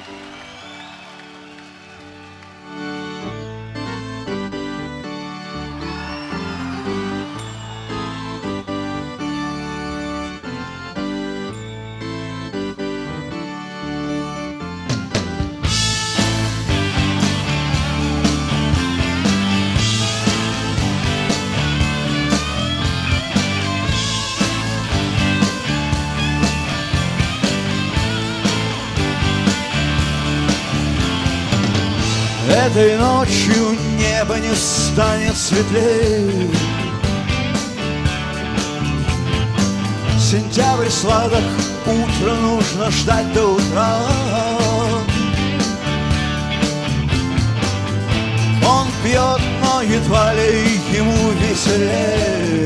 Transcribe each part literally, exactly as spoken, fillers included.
Этой ночью небо не станет светлее. Сентябрь сладок, утро нужно ждать до утра. Он пьет, но едва ли ему веселее.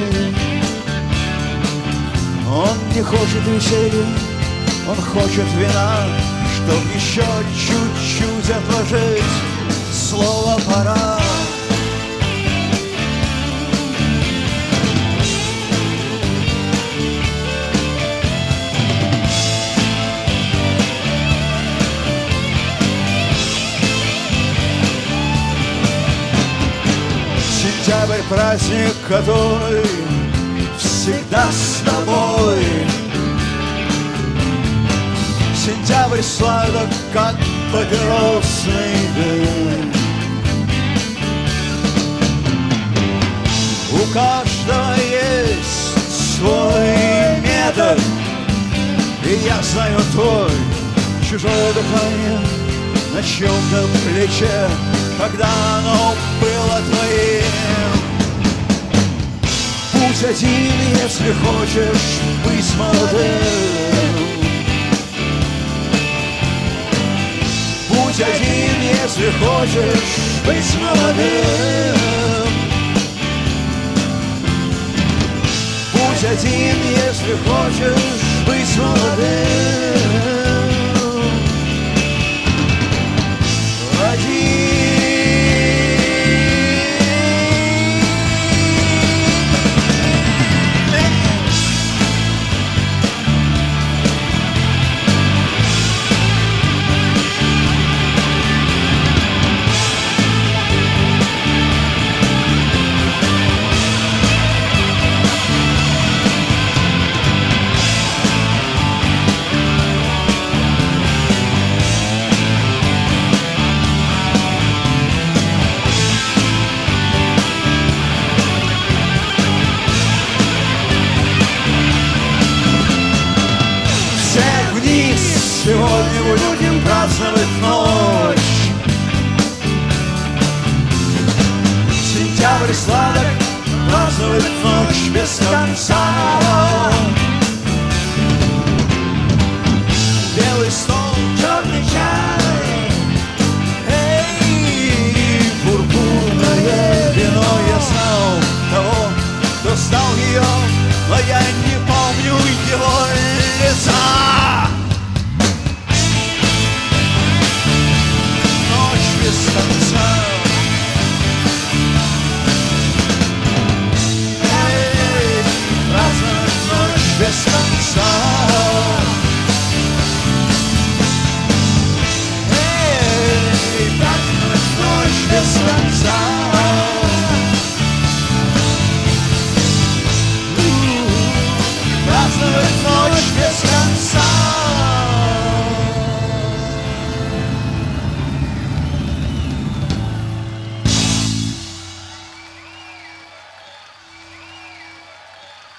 Он не хочет веселья, он хочет вина, чтоб еще чуть-чуть отложить слово «пора». Сентябрь — праздник, который всегда с тобой. Сентябрь сладок, как папиросный дым. У каждого есть свой метод, и я знаю твой. Чужое дыхание на чьем-то плече, когда оно было твоим. Будь один, если хочешь быть молодым. Будь один, если хочешь быть молодым. Будь один, если хочешь быть молодым.